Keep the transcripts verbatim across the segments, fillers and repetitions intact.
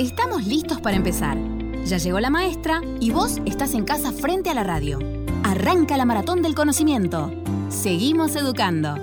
Estamos listos para empezar. Ya llegó la maestra y vos estás en casa frente a la radio. Arranca la maratón del conocimiento. Seguimos educando.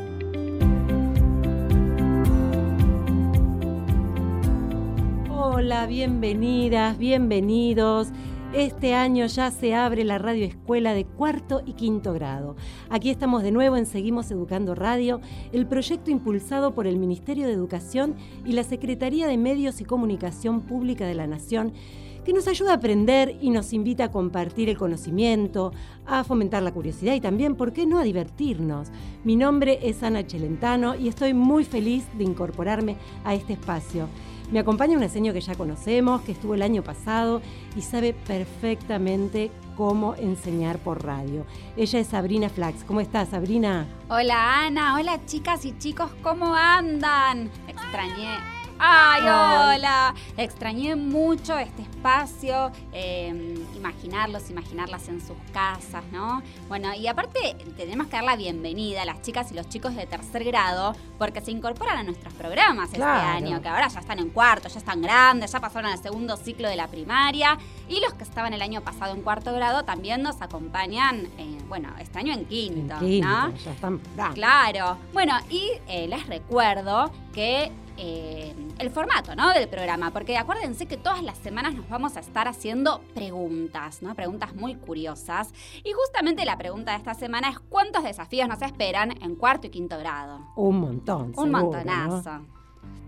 Hola, bienvenidas, bienvenidos. Este año ya se abre la Radio Escuela de cuarto y quinto grado. Aquí estamos de nuevo en Seguimos Educando Radio, el proyecto impulsado por el Ministerio de Educación y la Secretaría de Medios y Comunicación Pública de la Nación, que nos ayuda a aprender y nos invita a compartir el conocimiento, a fomentar la curiosidad y también, ¿por qué no?, a divertirnos. Mi nombre es Ana Celentano y estoy muy feliz de incorporarme a este espacio. Me acompaña una señora que ya conocemos, que estuvo el año pasado y sabe perfectamente cómo enseñar por radio. Ella es Sabrina Flax. ¿Cómo estás, Sabrina? Hola, Ana. Hola, chicas y chicos. ¿Cómo andan? Extrañé... ¡Ay, hola! Extrañé mucho este espacio, eh, imaginarlos, imaginarlas en sus casas, ¿no? Bueno, y aparte tenemos que dar la bienvenida a las chicas y los chicos de tercer grado porque se incorporan a nuestros programas Claro. este año, que ahora ya están en cuarto, ya están grandes, ya pasaron al segundo ciclo de la primaria, y los que estaban el año pasado en cuarto grado también nos acompañan, eh, bueno, este año en quinto, En quinto, ¿no? ya están grandes. Claro. Bueno, y eh, les recuerdo que Eh, el formato, ¿no?, del programa, porque acuérdense que todas las semanas nos vamos a estar haciendo preguntas, ¿no? Preguntas muy curiosas. Y justamente la pregunta de esta semana es: ¿cuántos desafíos nos esperan en cuarto y quinto grado? Un montón, Un seguro, montonazo. ¿no?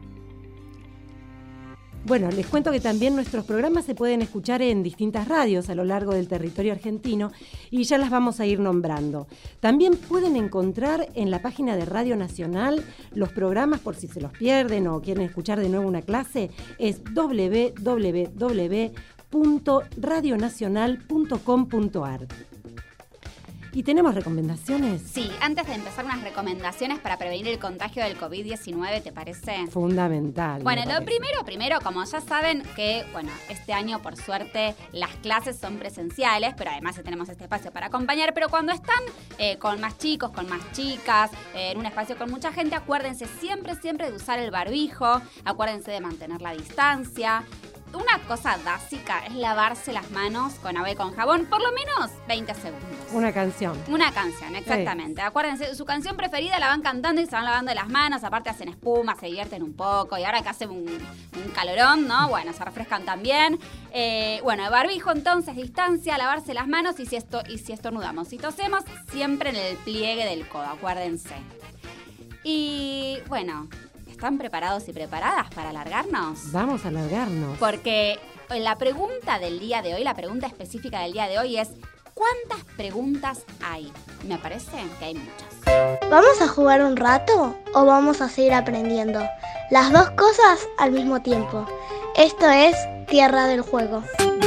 Bueno, les cuento que también nuestros programas se pueden escuchar en distintas radios a lo largo del territorio argentino y ya las vamos a ir nombrando. También pueden encontrar en la página de Radio Nacional los programas por si se los pierden o quieren escuchar de nuevo una clase. Es doble u doble u doble u punto radio nacional punto com punto a r. ¿Y tenemos recomendaciones? Sí, antes de empezar, unas recomendaciones para prevenir el contagio del covid diecinueve, ¿te parece? Fundamental. Bueno, me lo parece. primero, primero, como ya saben que, bueno, este año por suerte las clases son presenciales, pero además tenemos este espacio para acompañar, pero cuando están eh, con más chicos, con más chicas, eh, en un espacio con mucha gente, acuérdense siempre, siempre de usar el barbijo, acuérdense de mantener la distancia. Una cosa básica es lavarse las manos con agua y con jabón por lo menos veinte segundos. Una canción. Una canción, exactamente. Sí. Acuérdense, su canción preferida la van cantando y se van lavando las manos, aparte hacen espuma, se divierten un poco, y ahora que hace un, un calorón, ¿no? Bueno, se refrescan también. Eh, bueno, barbijo entonces, distancia, lavarse las manos, y si, esto, y si estornudamos y tosemos, siempre en el pliegue del codo, acuérdense. Y bueno, ¿están preparados y preparadas para alargarnos? Vamos a alargarnos. Porque la pregunta del día de hoy, la pregunta específica del día de hoy es: ¿cuántas preguntas hay? Me parece que hay muchas. ¿Vamos a jugar un rato o vamos a seguir aprendiendo? Las dos cosas al mismo tiempo. Esto es Tierra del Juego.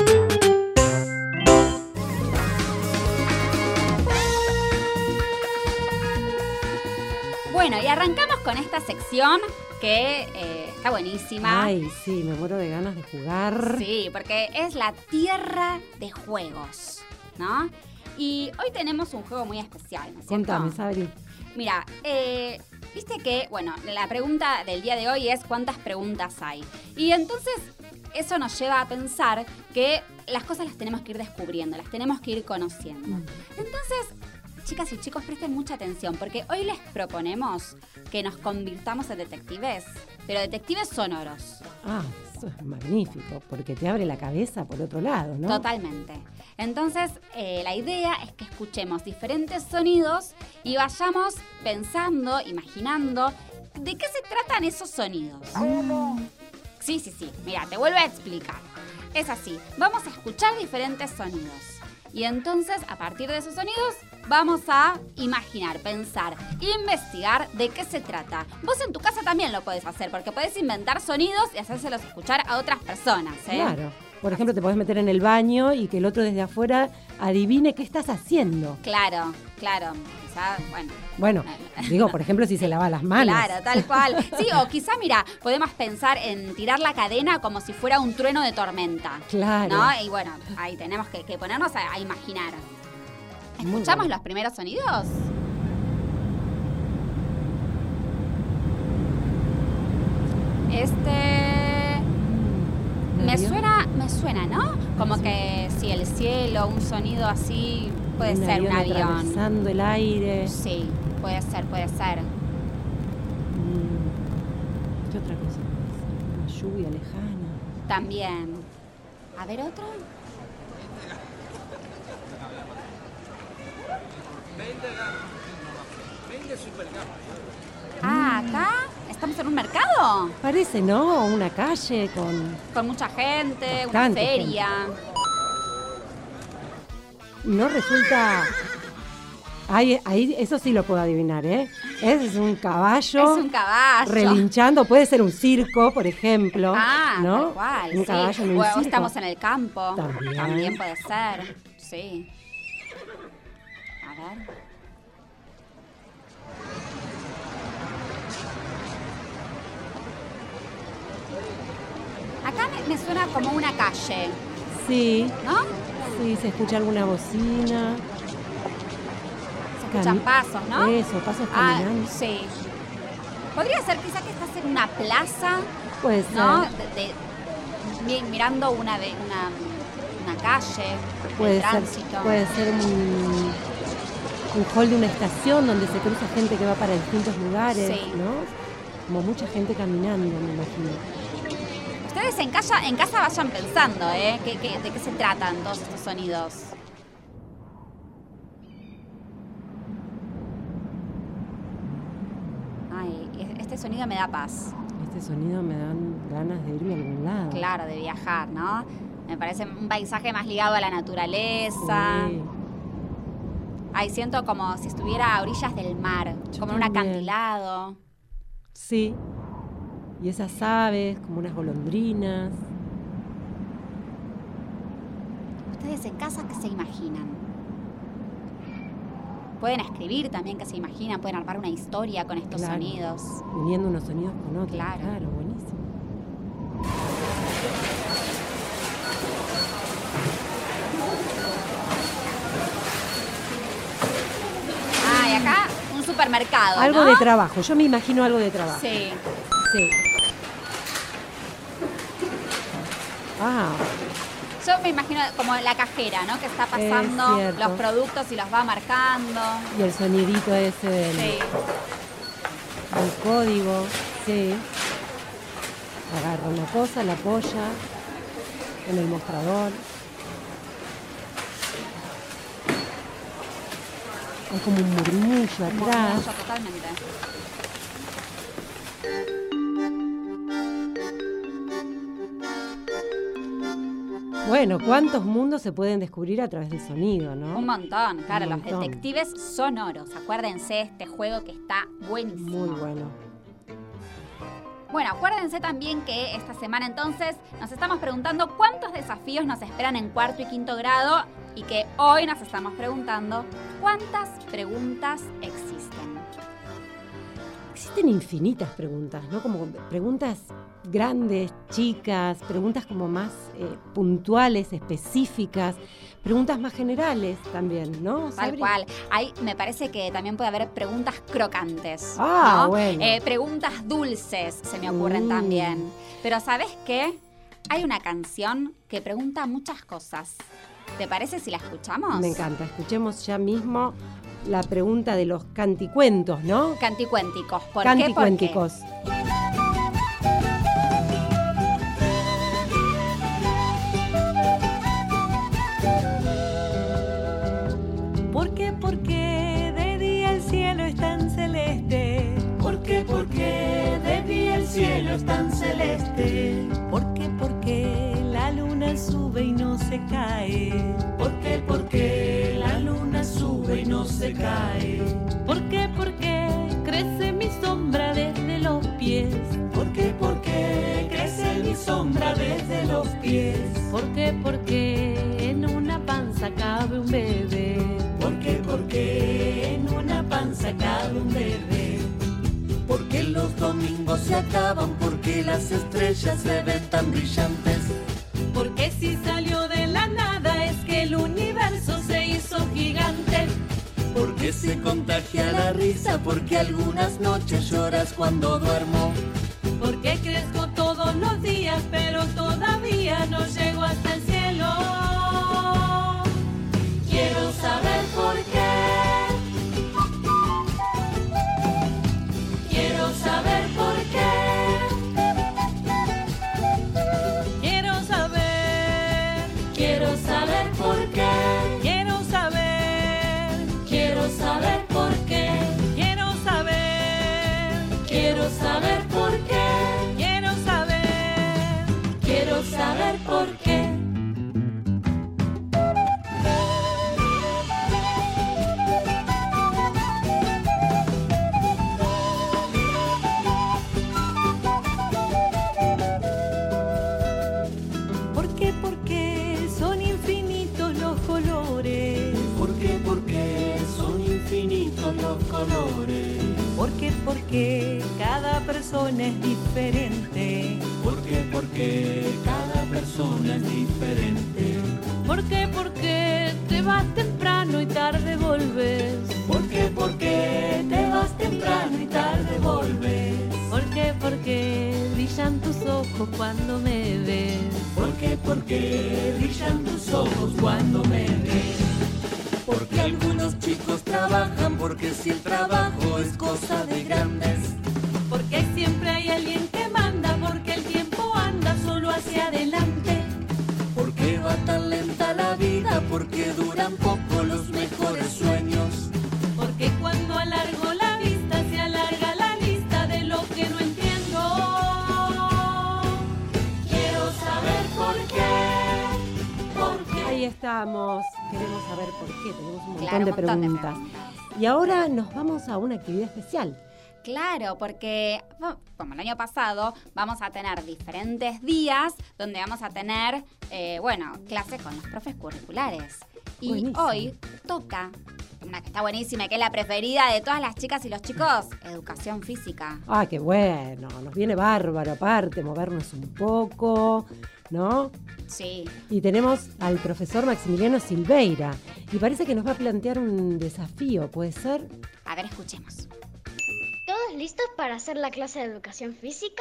Bueno, y arrancamos con esta sección que eh, está buenísima. Ay, sí, me muero de ganas de jugar. Sí, porque es la Tierra de Juegos, ¿no? Y hoy tenemos un juego muy especial, ¿no es cierto? Contame, Sabri. Mira, eh, viste que, bueno, la pregunta del día de hoy es: ¿cuántas preguntas hay? Y entonces eso nos lleva a pensar que las cosas las tenemos que ir descubriendo, las tenemos que ir conociendo. Mm. Entonces, chicas y chicos, presten mucha atención, porque hoy les proponemos que nos convirtamos en detectives, pero detectives sonoros. Ah, eso es magnífico, porque te abre la cabeza por otro lado, ¿no? Totalmente. Entonces, eh, la idea es que escuchemos diferentes sonidos y vayamos pensando, imaginando de qué se tratan esos sonidos. Mm. Sí, sí, sí. Mira, te vuelvo a explicar. Es así. Vamos a escuchar diferentes sonidos. Y entonces, a partir de esos sonidos, vamos a imaginar, pensar, investigar de qué se trata. Vos en tu casa también lo podés hacer, porque podés inventar sonidos y hacérselos escuchar a otras personas, ¿eh? Claro. Por ejemplo, te podés meter en el baño y que el otro desde afuera adivine qué estás haciendo. Claro, claro. Quizá, bueno. Bueno, digo, por ejemplo, si se lava las manos. Claro, tal cual. Sí, o quizá, mira, podemos pensar en tirar la cadena como si fuera un trueno de tormenta. Claro. ¿No? Y bueno, ahí tenemos que, que ponernos a, a imaginar. Muy ¿Escuchamos bueno. los primeros sonidos? Este... Me Nerviosa. me suena, ¿no? Como que sí, el cielo, un sonido así, puede un ser avión un avión. atravesando el aire. Sí, puede ser, puede ser. Mm, ¿Qué otra cosa? Una lluvia lejana. También. A ver, otro. Ah, acá estamos en un mercado. Parece, ¿no? Una calle con... Con mucha gente, Bastante una feria. No resulta... Ahí, ahí, eso sí lo puedo adivinar, ¿eh? Ese es un caballo. Es un caballo. Relinchando. Puede ser un circo, por ejemplo. Ah, ¿no? tal cual. Un sí. caballo en un o circo. estamos en el campo. También. También puede ser. Sí. A ver. Acá me, me suena como una calle, Sí, ¿no? sí, se escucha alguna bocina. Se escuchan Cami- pasos, ¿no? Eso, pasos Ah, caminando. sí. Podría ser quizá que estás en una plaza, Puede ser. ¿no? De, de- mi- mirando una, de, una, una calle, Puede el ser, tránsito. puede ser un, un hall de una estación donde se cruza gente que va para distintos lugares, Sí. ¿no? Como mucha gente caminando, me imagino. Ustedes en casa, en casa vayan pensando, ¿eh? ¿Qué, qué, ¿De qué se tratan todos estos sonidos? Ay, e- este sonido me da paz. Este sonido me dan ganas de irme a algún lado. Claro, de viajar, ¿no? Me parece un paisaje más ligado a la naturaleza. Sí. Ay, siento como si estuviera a orillas del mar, Yo como en un también. acantilado. Sí. Y esas aves, como unas golondrinas. Ustedes en casa, ¿qué se imaginan? Pueden escribir también qué se imaginan, pueden armar una historia con estos Claro. sonidos. Uniendo unos sonidos con otros. Claro. Claro, buenísimo. Ah, y acá un supermercado, Algo ¿no? de trabajo. Yo me imagino algo de trabajo. Sí. Sí. Ah, Yo me imagino como la cajera, ¿no? Que está pasando cierto. los productos y los va marcando. y el sonidito ese del, Sí. del código. Sí. Agarra una cosa, la apoya en el mostrador. Hay como un murmullo atrás. Murmullo, totalmente. Bueno, ¿cuántos mundos se pueden descubrir a través del sonido, no? Un montón, claro, Un los montón. detectives sonoros. Acuérdense de este juego que está buenísimo. Muy bueno. Bueno, acuérdense también que esta semana entonces nos estamos preguntando cuántos desafíos nos esperan en cuarto y quinto grado y que hoy nos estamos preguntando cuántas preguntas existen. Existen infinitas preguntas, ¿no? Como preguntas grandes, chicas, preguntas como más eh, puntuales, específicas, preguntas más generales también, ¿no? Tal Sabri? cual. Ahí me parece que también puede haber preguntas crocantes. Ah, ¿no? bueno. Eh, preguntas dulces se me ocurren Mm. también. Pero ¿sabes qué? Hay una canción que pregunta muchas cosas. ¿Te parece si la escuchamos? Me encanta. Escuchemos ya mismo la pregunta de los canticuentos, ¿no? Canticuénticos. ¿Por qué? ¿Por qué? Canticuénticos. ¿Por qué, por qué de día el cielo es tan celeste? ¿Por qué, por qué de día el cielo es tan celeste? ¿Por qué, por qué la luna sube y no se cae? ¿Por qué, por qué la luna sube y no se cae? ¿Por qué, por qué crece mi sombra desde los pies? ¿Por qué, por qué crece mi sombra desde los pies? ¿Por qué, por qué en una panza cabe un bebé? ¿Por qué, por qué en una panza cabe un bebé? ¿Por qué los domingos se acaban? ¿Por qué las estrellas se ven tan brillantes? Porque si salió de la nada es que el universo se hizo gigante. Porque se contagia la risa, porque algunas noches lloras cuando duermo. Porque crezco todos los días, pero todavía no llego hasta por qué brillan tus ojos cuando me ves? ¿Por qué, por qué brillan tus ojos cuando me ves? Porque algunos chicos trabajan, porque si el trabajo es cosa de grandes. Porque siempre hay alguien que manda, porque el tiempo anda solo hacia adelante. Porque va tan lenta la vida, porque duran poco los mejores sueños. Porque cuando alargo la vista se alarga la lista de lo que no entiendo. Quiero saber por qué, por qué. Ahí estamos, queremos saber por qué, tenemos un montón, Claro, de, un montón de preguntas. preguntas. Y ahora nos vamos a una actividad especial. Claro, porque como el año pasado vamos a tener diferentes días donde vamos a tener, eh, bueno, clases con los profes curriculares. Y Buenísimo. hoy toca una que está buenísima y que es la preferida de todas las chicas y los chicos, educación física. Ah, qué bueno, nos viene bárbaro aparte, movernos un poco, ¿no? Sí. Y tenemos al profesor Maximiliano Silveira, y parece que nos va a plantear un desafío, ¿puede ser? A ver, escuchemos. ¿Todos listos para hacer la clase de educación física?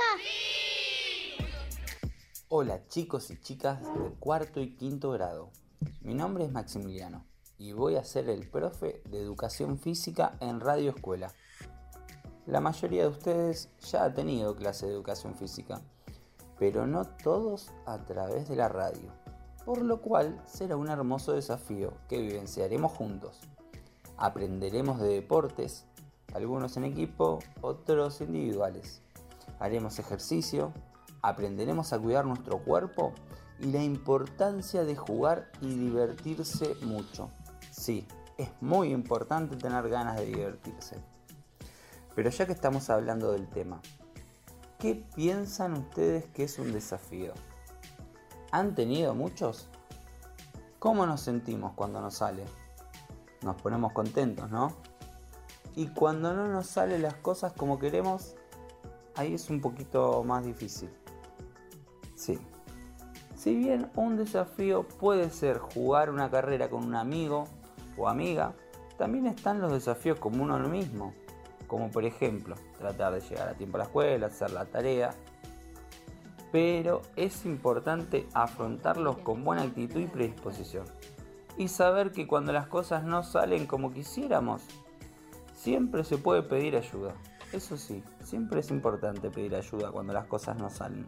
Hola chicos y chicas de cuarto y quinto grado. Mi nombre es Maximiliano y voy a ser el profe de educación física en Radio Escuela. La mayoría de ustedes ya ha tenido clase de educación física, pero no todos a través de la radio, por lo cual será un hermoso desafío que vivenciaremos juntos. Aprenderemos de deportes, algunos en equipo, otros individuales. Haremos ejercicio, aprenderemos a cuidar nuestro cuerpo y la importancia de jugar y divertirse mucho. Sí, es muy importante tener ganas de divertirse. Pero ya que estamos hablando del tema, ¿qué piensan ustedes que es un desafío? ¿Han tenido muchos? ¿Cómo nos sentimos cuando nos sale? Nos ponemos contentos, ¿no? Y cuando no nos salen las cosas como queremos, ahí es un poquito más difícil. Sí. Si bien un desafío puede ser jugar una carrera con un amigo o amiga, también están los desafíos como uno mismo. Como por ejemplo, tratar de llegar a tiempo a la escuela, hacer la tarea. Pero es importante afrontarlos con buena actitud y predisposición. Y saber que cuando las cosas no salen como quisiéramos, siempre se puede pedir ayuda. Eso sí, siempre es importante pedir ayuda cuando las cosas no salen.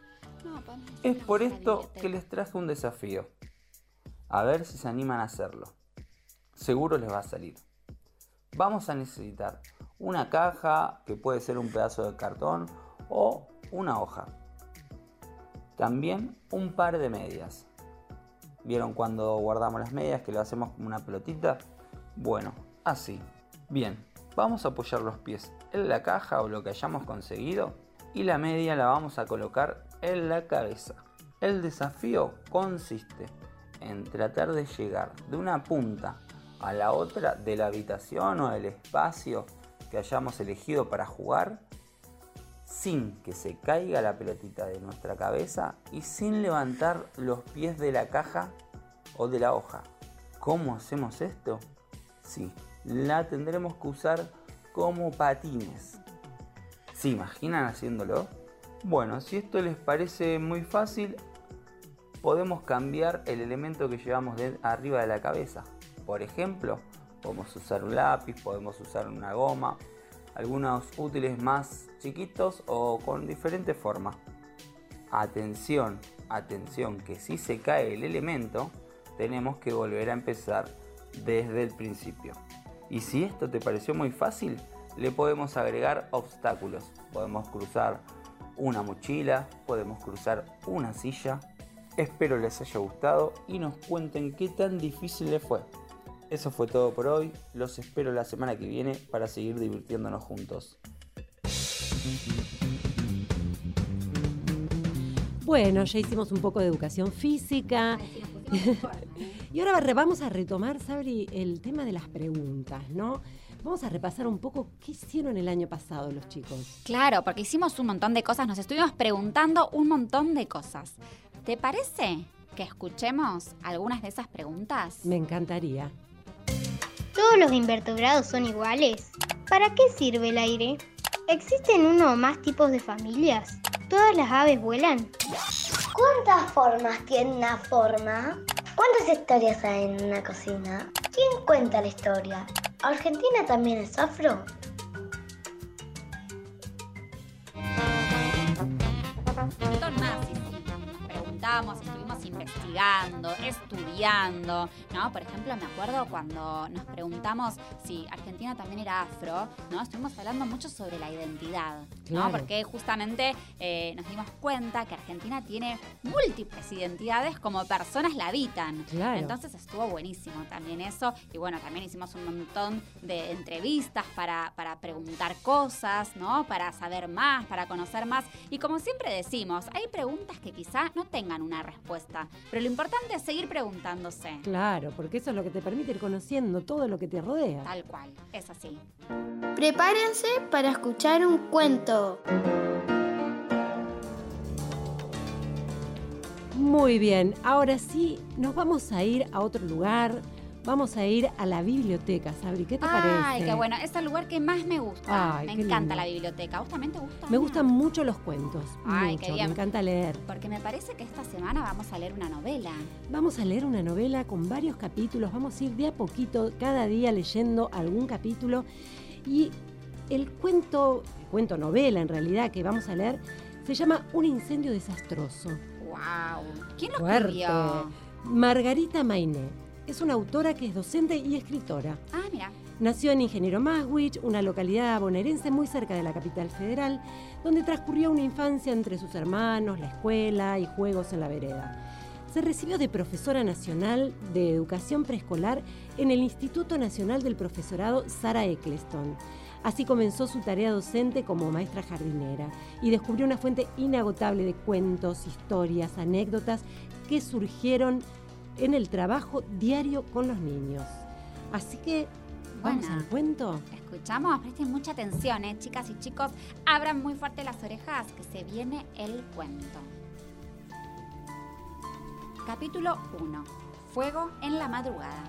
Es por esto que les traje un desafío. A ver si se animan a hacerlo. Seguro les va a salir. Vamos a necesitar una caja, que puede ser un pedazo de cartón, o una hoja. También un par de medias. ¿Vieron cuando guardamos las medias que lo hacemos como una pelotita? Bueno, así. Bien, vamos a apoyar los pies en la caja o lo que hayamos conseguido y la media la vamos a colocar en la cabeza. El desafío consiste en tratar de llegar de una punta a la otra de la habitación o del espacio que hayamos elegido para jugar sin que se caiga la pelotita de nuestra cabeza y sin levantar los pies de la caja o de la hoja. ¿Cómo hacemos esto? Sí, la tendremos que usar como patines. ¿Se imaginan haciéndolo? Bueno, si esto les parece muy fácil, podemos cambiar el elemento que llevamos de arriba de la cabeza. Por ejemplo, podemos usar un lápiz, podemos usar una goma, algunos útiles más chiquitos o con diferentes formas. Atención, atención, que si se cae el elemento, tenemos que volver a empezar desde el principio. Y si esto te pareció muy fácil, le podemos agregar obstáculos. Podemos cruzar una mochila, podemos cruzar una silla. Espero les haya gustado y nos cuenten qué tan difícil les fue. Eso fue todo por hoy. Los espero la semana que viene para seguir divirtiéndonos juntos. Bueno, ya hicimos un poco de educación física. Y ahora vamos a retomar, Sabri, el tema de las preguntas, ¿no? Vamos a repasar un poco qué hicieron el año pasado los chicos. Claro, porque hicimos un montón de cosas, nos estuvimos preguntando un montón de cosas. ¿Te parece que escuchemos algunas de esas preguntas? Me encantaría. ¿Todos los invertebrados son iguales? ¿Para qué sirve el aire? ¿Existen uno o más tipos de familias? ¿Todas las aves vuelan? ¿Cuántas formas tiene una forma? ¿Cuántas historias hay en una cocina? ¿Quién cuenta la historia? ¿Argentina también es afro? Montón más, y sí, nos preguntamos, estuvimos investigando, estudiando, ¿no? Por ejemplo, me acuerdo cuando nos preguntamos si Argentina también era afro, ¿no? Estuvimos hablando mucho sobre la identidad, ¿no? Claro. Porque justamente eh, nos dimos cuenta que Argentina tiene múltiples identidades como personas la habitan. Claro. Entonces estuvo buenísimo también eso. Y bueno, también hicimos un montón de entrevistas para, para preguntar cosas, ¿no? Para saber más, para conocer más. Y como siempre decimos, hay preguntas que quizá no tengan una respuesta, pero lo importante es seguir preguntándose. Claro, porque eso es lo que te permite ir conociendo todo lo que te rodea. Tal cual, es así. Prepárense para escuchar un cuento. Muy bien, ahora sí, nos vamos a ir a otro lugar. Vamos a ir a la biblioteca, Sabri, ¿qué te parece? Ay, qué bueno, es el lugar que más me gusta. Ay, me qué encanta lindo. la biblioteca. ¿A vos también te gusta? Me gustan mucho los cuentos, Ay, mucho, qué bien. me encanta leer. Porque me parece que esta semana vamos a leer una novela. Vamos a leer una novela con varios capítulos, vamos a ir de a poquito, cada día leyendo algún capítulo. Y el cuento, el cuento novela en realidad que vamos a leer, se llama Un incendio desastroso. ¡Wow! ¿Quién lo Fuerte. escribió? Margarita Mainé. Es una autora que es docente y escritora. Ah, mira. Nació en Ingeniero Maswich, una localidad bonaerense muy cerca de la capital federal, donde transcurrió una infancia entre sus hermanos, la escuela y juegos en la vereda. Se recibió de profesora nacional de educación preescolar en el Instituto Nacional del Profesorado Sarah Eccleston. Así comenzó su tarea docente como maestra jardinera y descubrió una fuente inagotable de cuentos, historias, anécdotas que surgieron en el trabajo diario con los niños. Así que, ¿vamos Buena. al cuento? Escuchamos, presten mucha atención, ¿eh? Chicas y chicos, abran muy fuerte las orejas que se viene el cuento. Capítulo uno. Fuego en la madrugada.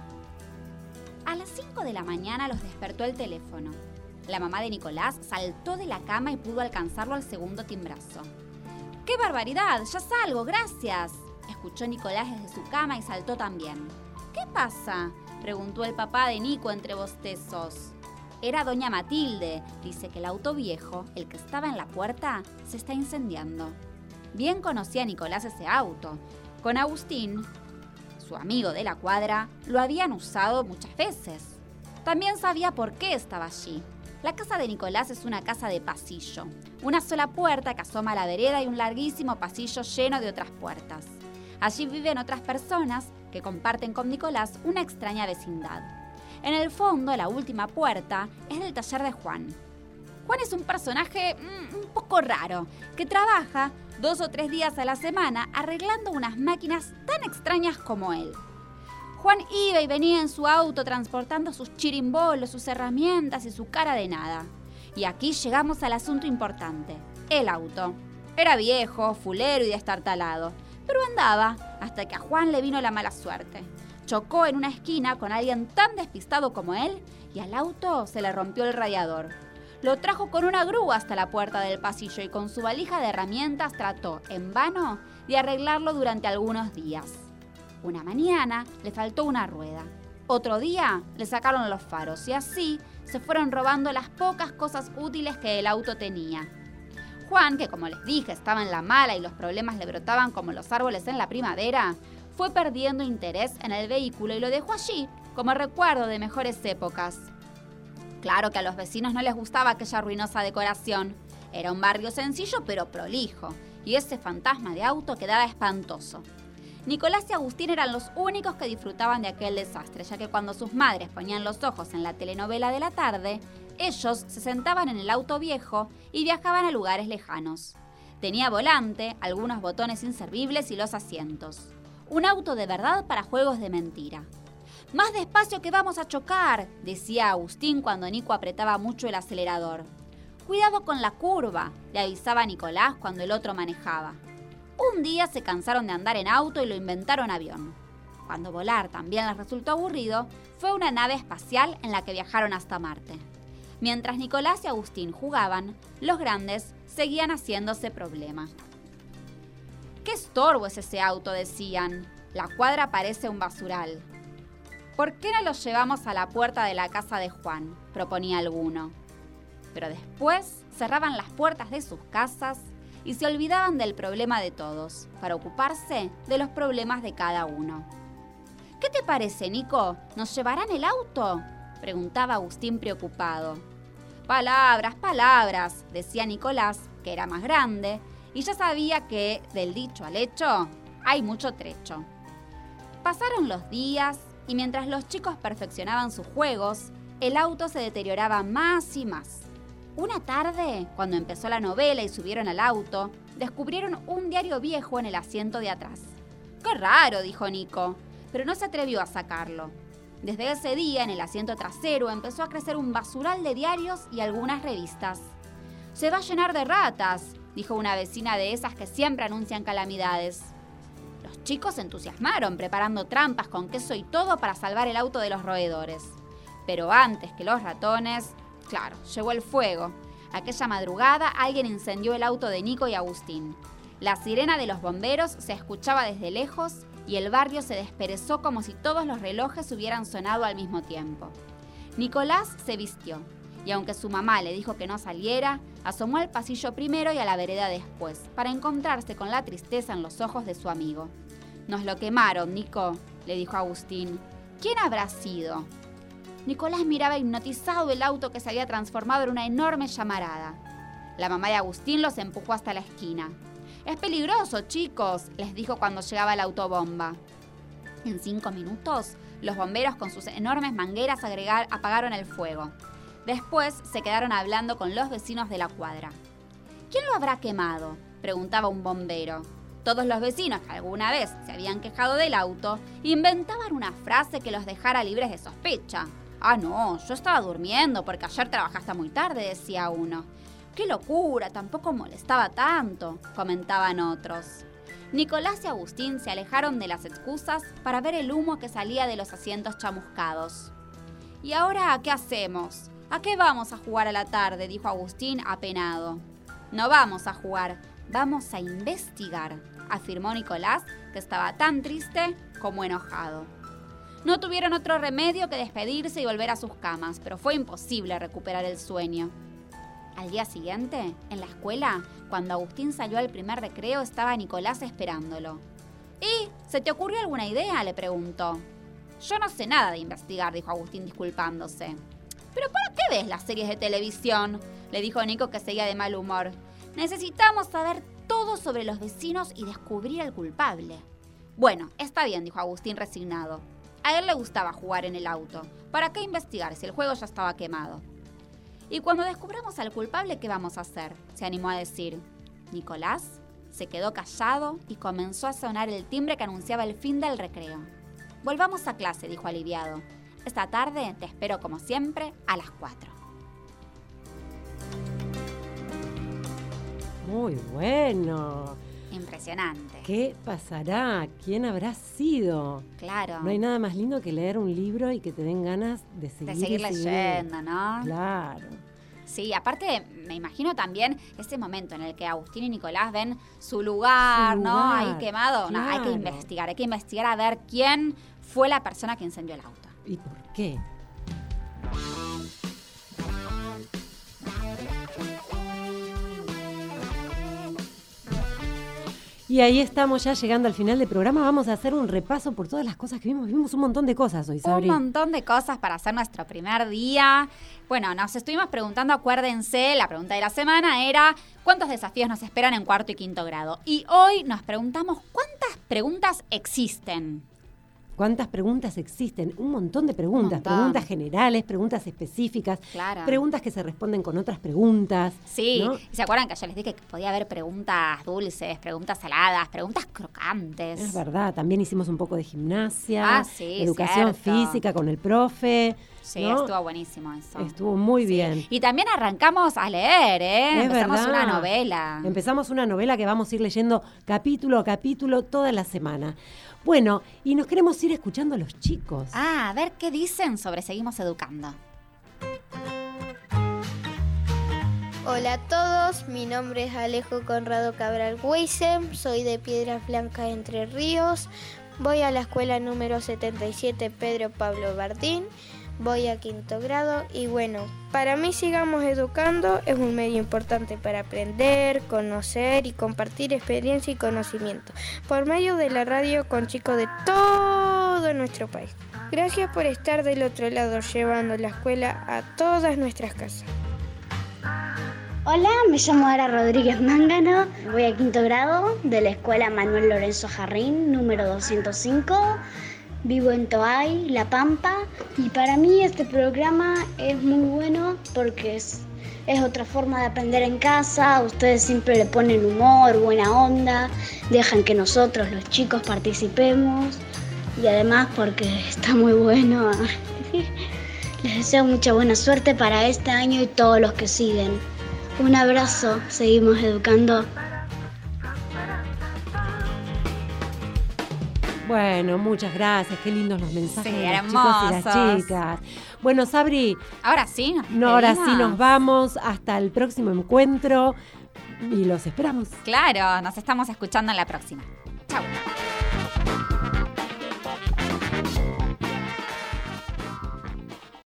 A las cinco de la mañana los despertó el teléfono. La mamá de Nicolás saltó de la cama y pudo alcanzarlo al segundo timbrazo. ¡Qué barbaridad! ¡Ya salgo! ¡Gracias! Escuchó Nicolás desde su cama y saltó también. ¿Qué pasa?, preguntó el papá de Nico entre bostezos. Era doña Matilde. Dice que el auto viejo, el que estaba en la puerta, se está incendiando. Bien conocía Nicolás ese auto. Con Agustín, su amigo de la cuadra, lo habían usado muchas veces. También sabía por qué estaba allí. La casa de Nicolás es una casa de pasillo. Una sola puerta que asoma a la vereda y un larguísimo pasillo lleno de otras puertas. Allí viven otras personas que comparten con Nicolás una extraña vecindad. En el fondo, la última puerta es del taller de Juan. Juan es un personaje mmm, un poco raro, que trabaja dos o tres días a la semana arreglando unas máquinas tan extrañas como él. Juan iba y venía en su auto transportando sus chirimbolos, sus herramientas y su cara de nada. Y aquí llegamos al asunto importante, el auto. Era viejo, fulero y destartalado, pero andaba hasta que a Juan le vino la mala suerte. Chocó en una esquina con alguien tan despistado como él y al auto se le rompió el radiador. Lo trajo con una grúa hasta la puerta del pasillo y con su valija de herramientas trató, en vano, de arreglarlo durante algunos días. Una mañana le faltó una rueda. Otro día le sacaron los faros y así se fueron robando las pocas cosas útiles que el auto tenía. Juan, que como les dije estaba en la mala y los problemas le brotaban como los árboles en la primavera, fue perdiendo interés en el vehículo y lo dejó allí como recuerdo de mejores épocas. Claro que a los vecinos no les gustaba aquella ruinosa decoración. Era un barrio sencillo pero prolijo y ese fantasma de auto quedaba espantoso. Nicolás y Agustín eran los únicos que disfrutaban de aquel desastre, ya que cuando sus madres ponían los ojos en la telenovela de la tarde, ellos se sentaban en el auto viejo y viajaban a lugares lejanos. Tenía volante, algunos botones inservibles y los asientos. Un auto de verdad para juegos de mentira. «Más despacio que vamos a chocar», decía Agustín cuando Nico apretaba mucho el acelerador. «Cuidado con la curva», le avisaba Nicolás cuando el otro manejaba. Un día se cansaron de andar en auto y lo inventaron avión. Cuando volar también les resultó aburrido, fue una nave espacial en la que viajaron hasta Marte. Mientras Nicolás y Agustín jugaban, los grandes seguían haciéndose problema. «¡Qué estorbo es ese auto!», decían. «La cuadra parece un basural». «¿Por qué no lo llevamos a la puerta de la casa de Juan?», proponía alguno. Pero después cerraban las puertas de sus casas y se olvidaban del problema de todos, para ocuparse de los problemas de cada uno. «¿Qué te parece, Nico? ¿Nos llevarán el auto?», preguntaba Agustín preocupado. «Palabras, palabras», decía Nicolás, que era más grande, y ya sabía que, del dicho al hecho, hay mucho trecho. Pasaron los días, y mientras los chicos perfeccionaban sus juegos, el auto se deterioraba más y más. Una tarde, cuando empezó la novela y subieron al auto, descubrieron un diario viejo en el asiento de atrás. «¡Qué raro!», dijo Nico, pero no se atrevió a sacarlo. Desde ese día, en el asiento trasero, empezó a crecer un basural de diarios y algunas revistas. «Se va a llenar de ratas», dijo una vecina de esas que siempre anuncian calamidades. Los chicos se entusiasmaron, preparando trampas con queso y todo para salvar el auto de los roedores. Pero antes que los ratones, claro, llegó el fuego. Aquella madrugada alguien incendió el auto de Nico y Agustín. La sirena de los bomberos se escuchaba desde lejos y el barrio se desperezó como si todos los relojes hubieran sonado al mismo tiempo. Nicolás se vistió y aunque su mamá le dijo que no saliera, asomó al pasillo primero y a la vereda después, para encontrarse con la tristeza en los ojos de su amigo. «Nos lo quemaron, Nico», le dijo Agustín. «¿Quién habrá sido?». Nicolás miraba hipnotizado el auto que se había transformado en una enorme llamarada. La mamá de Agustín los empujó hasta la esquina. «Es peligroso, chicos», les dijo cuando llegaba la autobomba. En cinco minutos, los bomberos con sus enormes mangueras agregar, apagaron el fuego. Después se quedaron hablando con los vecinos de la cuadra. «¿Quién lo habrá quemado?», preguntaba un bombero. Todos los vecinos que alguna vez se habían quejado del auto inventaban una frase que los dejara libres de sospecha. «Ah, no, yo estaba durmiendo porque ayer trabajaste muy tarde», decía uno. «¡Qué locura! Tampoco molestaba tanto», comentaban otros. Nicolás y Agustín se alejaron de las excusas para ver el humo que salía de los asientos chamuscados. «¿Y ahora qué hacemos? ¿A qué vamos a jugar a la tarde?», dijo Agustín apenado. «No vamos a jugar, vamos a investigar», afirmó Nicolás, que estaba tan triste como enojado. No tuvieron otro remedio que despedirse y volver a sus camas, pero fue imposible recuperar el sueño. Al día siguiente, en la escuela, cuando Agustín salió al primer recreo, estaba Nicolás esperándolo. «¿Y? ¿Se te ocurrió alguna idea?», le preguntó. «Yo no sé nada de investigar», dijo Agustín disculpándose. «¿Pero para qué ves las series de televisión?», le dijo Nico, que seguía de mal humor. «Necesitamos saber todo sobre los vecinos y descubrir al culpable». «Bueno, está bien», dijo Agustín resignado. A él le gustaba jugar en el auto. ¿Para qué investigar si el juego ya estaba quemado? «Y cuando descubramos al culpable, ¿qué vamos a hacer?», se animó a decir. Nicolás se quedó callado y comenzó a sonar el timbre que anunciaba el fin del recreo. «Volvamos a clase», dijo aliviado. «Esta tarde te espero como siempre a las cuatro». Muy bueno. Impresionante. ¿Qué pasará? ¿Quién habrá sido? Claro. No hay nada más lindo que leer un libro y que te den ganas de seguir, de seguir leyendo, ¿no? Claro. Sí, aparte me imagino también ese momento en el que Agustín y Nicolás ven su lugar, Su ¿no? lugar, Ahí quemado. No, hay que claro. investigar, hay que investigar a ver quién fue la persona que incendió el auto. ¿Y por qué? Y ahí estamos ya llegando al final del programa. Vamos a hacer un repaso por todas las cosas que vimos. Vimos un montón de cosas hoy, Sabri. Un montón de cosas para hacer nuestro primer día. Bueno, nos estuvimos preguntando, acuérdense, la pregunta de la semana era ¿cuántos desafíos nos esperan en cuarto y quinto grado? Y hoy nos preguntamos ¿cuántas preguntas existen? ¿Cuántas preguntas existen? Un montón de preguntas. montón. Preguntas generales, preguntas específicas, Claro. preguntas que se responden con otras preguntas. Sí, ¿no? ¿y se acuerdan que yo les dije que podía haber preguntas dulces, preguntas saladas, preguntas crocantes? Es verdad, también hicimos un poco de gimnasia, Ah, sí, educación cierto. física con el profe. Sí, ¿no? estuvo buenísimo eso. Estuvo muy Sí. bien. Y también arrancamos a leer, ¿eh? Es Empezamos verdad. una novela. Empezamos una novela que vamos a ir leyendo capítulo a capítulo toda la semana. Bueno, y nos queremos ir escuchando a los chicos. Ah, a ver qué dicen sobre Seguimos Educando. Hola a todos, mi nombre es Alejo Conrado Cabral Weissem, soy de Piedras Blancas, Entre Ríos, voy a la escuela número setenta y siete Pedro Pablo Bardín, voy a quinto grado y bueno, para mí Sigamos Educando es un medio importante para aprender, conocer y compartir experiencia y conocimiento por medio de la radio con chicos de todo nuestro país. Gracias por estar del otro lado llevando la escuela a todas nuestras casas. Hola, me llamo Ara Rodríguez Mángano, voy a quinto grado de la escuela Manuel Lorenzo Jarrín, número doscientos cinco. Vivo en Toay, La Pampa, y para mí este programa es muy bueno porque es, es otra forma de aprender en casa. Ustedes siempre le ponen humor, buena onda, dejan que nosotros, los chicos, participemos y además porque está muy bueno. Les deseo mucha buena suerte para este año y todos los que siguen. Un abrazo, seguimos educando. Bueno, muchas gracias, qué lindos los mensajes Sí, de los hermosos. chicos y las chicas. Bueno, Sabri, Ahora sí, nos no, ahora sí despedimos. nos vamos, hasta el próximo encuentro y los esperamos. Claro, nos estamos escuchando en la próxima. Chau.